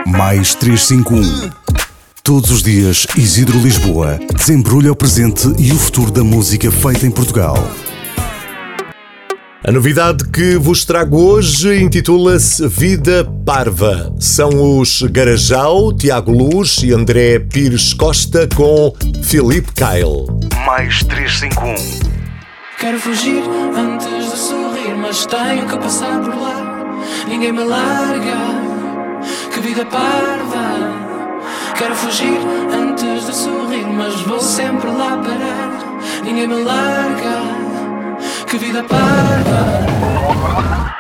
Mais 351. Todos os dias, Isidro Lisboa desembrulha o presente e o futuro da música feita em Portugal. A novidade que vos trago hoje intitula-se Vida Parva. São os Garajal, Tiago Luz e André Pires Costa com Filipe Kyle. Mais 351. Quero fugir antes de sorrir, mas tenho que passar por lá. Ninguém me larga, que vida parva. Quero fugir antes de sorrir, mas vou sempre lá parar. Ninguém me larga, que vida parva.